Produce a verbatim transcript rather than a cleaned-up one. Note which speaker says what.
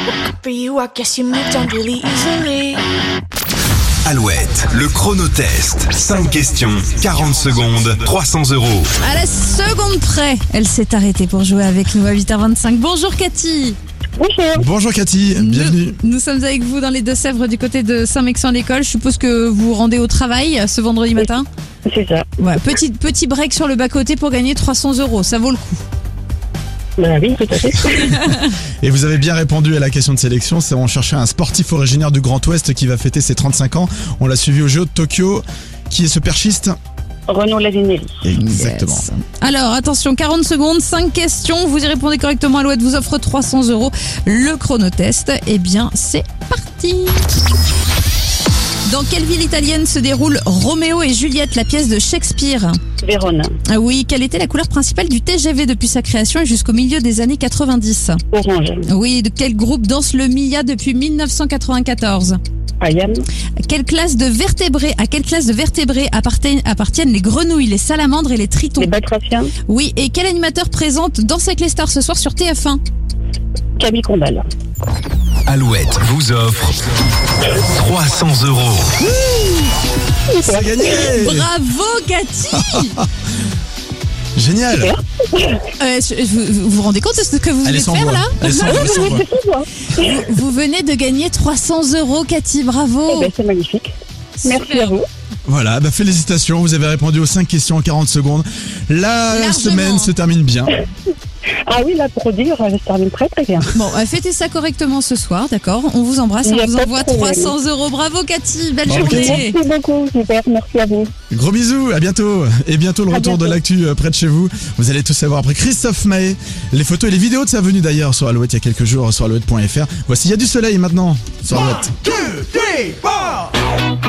Speaker 1: For you, I guess you moved on really easily.
Speaker 2: Alouette, le chronotest. cinq questions, quarante secondes, trois cents euros.
Speaker 3: À la seconde près, elle s'est arrêtée pour jouer avec nous à huit heures vingt-cinq. Bonjour Cathy.
Speaker 4: Bonjour.
Speaker 5: Bonjour Cathy, bienvenue.
Speaker 3: Nous, nous sommes avec vous dans les Deux-Sèvres du côté de Saint-Mexan-l'École. Je suppose que vous vous rendez au travail ce vendredi matin.
Speaker 4: C'est ça.
Speaker 3: Ouais, petit, petit break sur le bas-côté pour gagner trois cents euros. Ça vaut le coup.
Speaker 4: Bah oui, tout à fait.
Speaker 5: Et vous avez bien répondu à la question de sélection. C'est on cherchait un sportif originaire du Grand Ouest qui va fêter ses trente-cinq ans. On l'a suivi au Jeux de Tokyo. Qui est ce perchiste?
Speaker 4: Renaud Lavinelli.
Speaker 5: Exactement.
Speaker 3: Yes. Alors attention, quarante secondes, cinq questions. Vous y répondez correctement, Alouette vous offre trois cents euros. Le chronotest, eh bien c'est parti. Dans quelle ville italienne se déroule Roméo et Juliette, la pièce de Shakespeare?
Speaker 4: Vérone.
Speaker 3: Ah oui, quelle était la couleur principale du T G V depuis sa création et jusqu'au milieu des années quatre-vingt-dix?
Speaker 4: Orange.
Speaker 3: Oui, de quel groupe danse le Mia depuis mille neuf cent quatre-vingt-quatorze?
Speaker 4: Ayam.
Speaker 3: Quelle classe de vertébrés, à quelle classe de vertébrés appartiennent, appartiennent les grenouilles, les salamandres et les tritons?
Speaker 4: Les batraciens.
Speaker 3: Oui, et quel animateur présente Danse avec les stars ce soir sur T F un?
Speaker 4: Camille Combal.
Speaker 2: Alouette vous offre trois cents euros.
Speaker 5: C'est gagné.
Speaker 3: Bravo Cathy.
Speaker 5: Génial.
Speaker 3: euh, je- vous, vous vous rendez compte de ce que vous
Speaker 5: Elle
Speaker 3: venez
Speaker 5: est
Speaker 3: de
Speaker 5: sans
Speaker 3: faire
Speaker 5: voix.
Speaker 3: là?
Speaker 5: Elle est sans voix, elle est sans voix.
Speaker 3: vous, vous venez de gagner trois cents euros Cathy, bravo.
Speaker 4: Eh ben, c'est magnifique. Merci
Speaker 3: Super.
Speaker 4: à vous.
Speaker 5: Voilà, bah félicitations, vous avez répondu aux cinq questions en quarante secondes. La
Speaker 3: Largement.
Speaker 5: semaine se termine bien.
Speaker 4: Ah oui, là, pour dire, je termine très très bien.
Speaker 3: Bon, euh, fêtez ça correctement ce soir, d'accord? On vous embrasse,
Speaker 4: Il y
Speaker 3: on
Speaker 4: a
Speaker 3: vous
Speaker 4: pas de
Speaker 3: envoie
Speaker 4: problème.
Speaker 3: trois cents euros. Bravo Cathy, belle
Speaker 5: Bravo,
Speaker 3: journée.
Speaker 4: Merci beaucoup, super, merci à vous.
Speaker 5: Gros bisous, à bientôt. Et bientôt le
Speaker 4: À
Speaker 5: retour de
Speaker 4: bientôt.
Speaker 5: l'actu euh, près de chez vous. Vous allez tout savoir après Christophe Maé. Les photos et les vidéos de sa venue d'ailleurs sur Alouette il y a quelques jours sur alouette point f r. Voici, il y a du soleil maintenant sur Alouette.
Speaker 6: two, three, four.